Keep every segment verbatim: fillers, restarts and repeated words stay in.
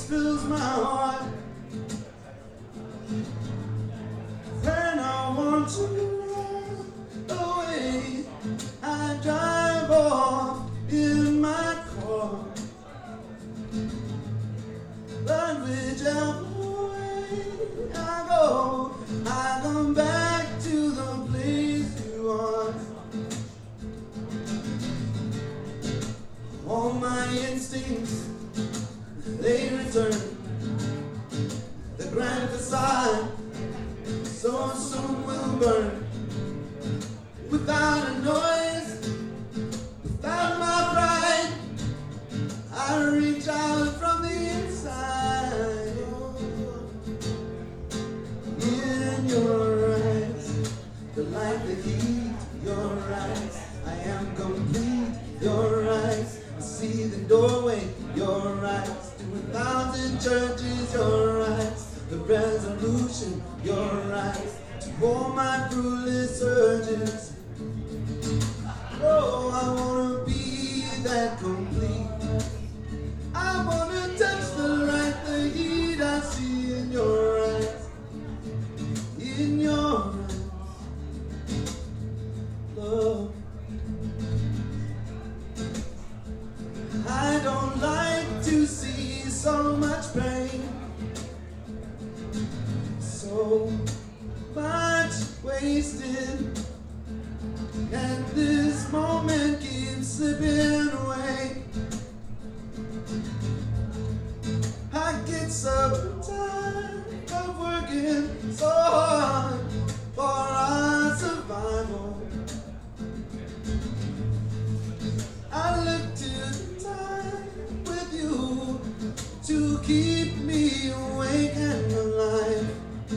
fills my heart when I want to run away. I drive off in my car, but whichever way I go, I come back to the place you are. All my instincts, they return. The grand facade so soon will burn. Without a noise, without my pride, I reach out from the inside. In your eyes, the light, the heat, your eyes, I am complete. Your eyes, I see the doorway. Your eyes, to a thousand churches. Your eyes, the resolution. Your eyes, to all my fruitless urges. Oh, I wanna be that complete. I wanna touch the light, the heat I see in your eyes. In your eyes, love. I don't like to see so much pain, so much wasted, and this moment keeps slipping away. I get so tired of working so hard for our survival. I look to the time with you to keep me awake and alive.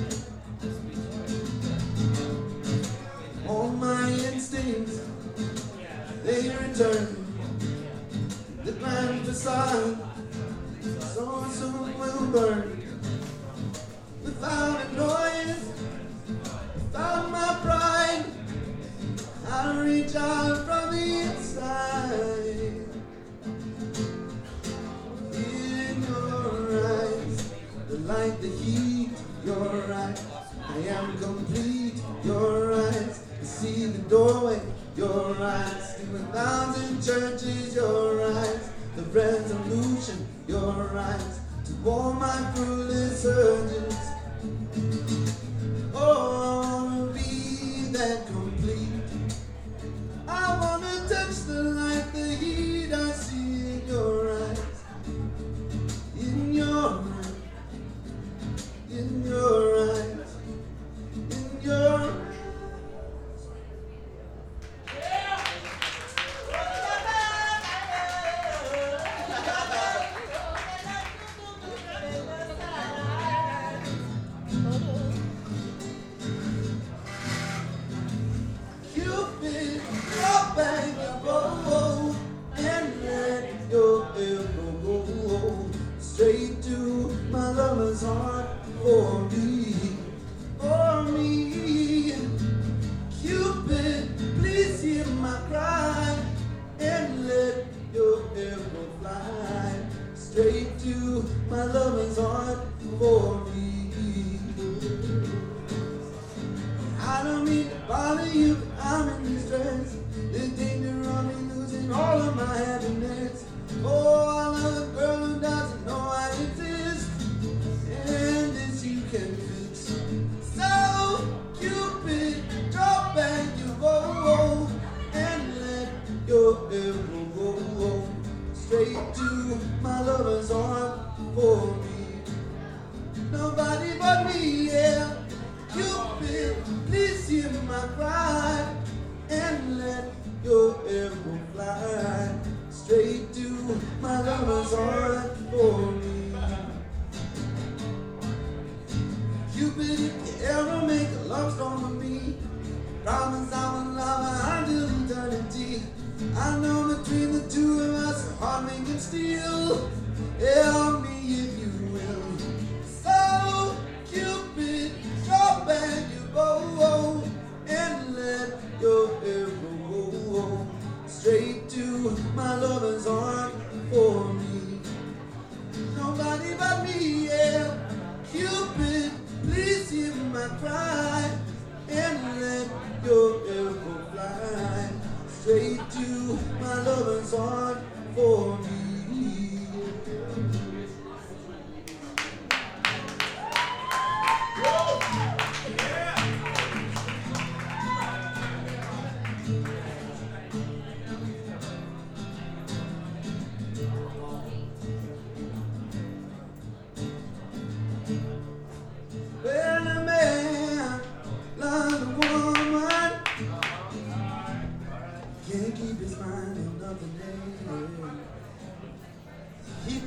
All my instincts, they return. The grand facade so soon will burn. Without a noise, without my pride, I reach out from the inside. In your eyes, the light, the heat, your eyes, I am complete. Your eyes, I see the doorway. Your eyes, to a thousand churches. Your eyes, the resolution. Your eyes, to all my fruitless urges. Oh, I wanna be that complete. I wanna touch the light, the heat I see in your eyes. In your eyes, in your eyes, in your eyes. Cupid, drop back your bow and let your arrow go straight to my lover's heart. For me, for me, Cupid, please hear my cry and let your arrow fly straight to my lover's heart. For me, I don't mean to bother you, but I'm in distress. The danger of me losing all of my happiness. Oh, I love a girl who doesn't know I exist, and this you can fix. So, Cupid, drop back your bow and let your arrow go straight to my lover's heart. For me, nobody but me, yeah. Cupid, please hear my cry and let your arrow fly straight to my lover's heart. For me, Cupid, if you ever make a love storm with me, promise I will love her until eternity. I know between the two of us, a heart we can steal. Help me if you will. So, Cupid, drop back your bow and let your arrow go straight to my lover's heart. For me, nobody but me.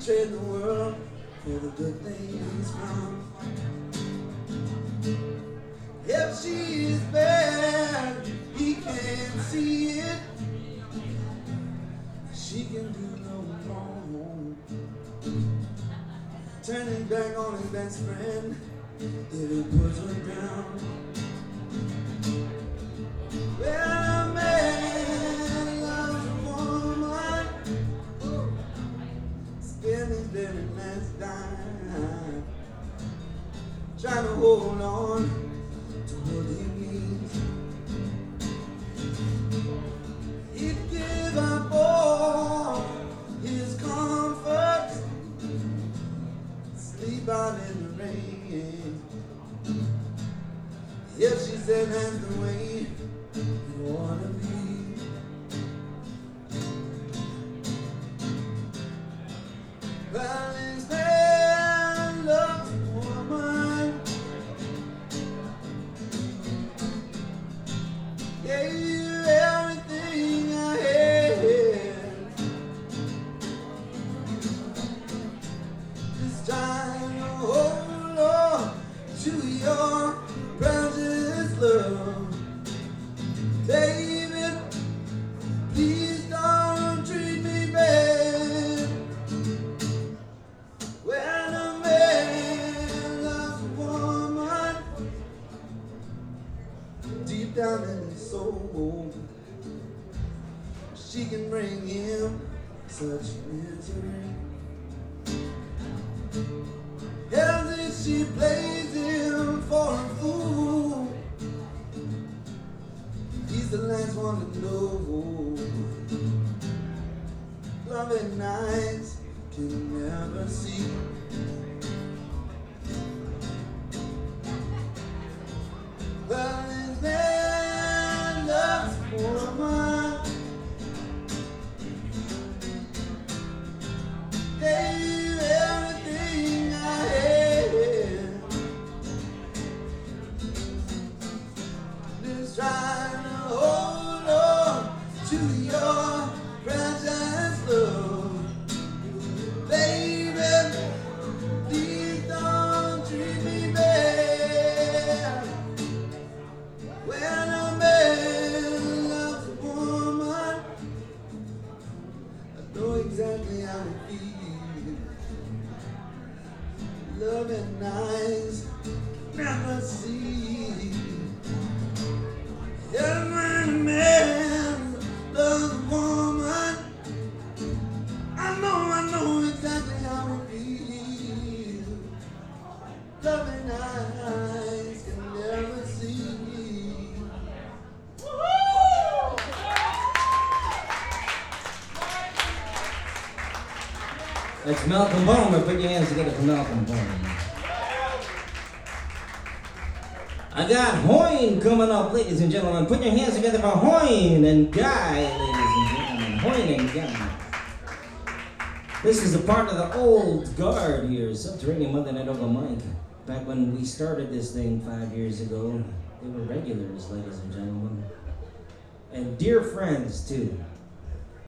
trade the world for the good things from. If she is bad, he can't see it. She can do no wrong. Turning back on his best friend if he puts her down. Well, a man loves a woman, spend his very last dime, trying to hold on to what he needs. He'd give up all his comforts, sleep out in the rain. If she said that's the way you wanna be. Well, this man loves a woman, gave you everything I had, just trying to hold on to your precious love. David, please don't treat me bad. When a man loves a woman, deep down in his soul, she can bring him such misery. As if she plays him for a fool, he's the last one to know. Loving eyes can never see. Well, this man loves a woman, gave everything I had, just trying to hold on to your precious love. Baby, please don't treat me bad. When a man loves a woman, I know exactly how it feels. Loving eyes never see. Yeah, when a man loves a woman, I know, I know exactly how it feels. Loving eyes can never see. That's Malcolm Bowman. Put your hands together for Malcolm Bowman. I got Hoyne coming up, ladies and gentlemen. Put your hands together for Hoyne and Guy, ladies and gentlemen. Hoyne and Guy. This is a part of the old guard here, Subterranean Mother Night Over Mike. Back when we started this thing five years ago, they were regulars, ladies and gentlemen. And dear friends, too.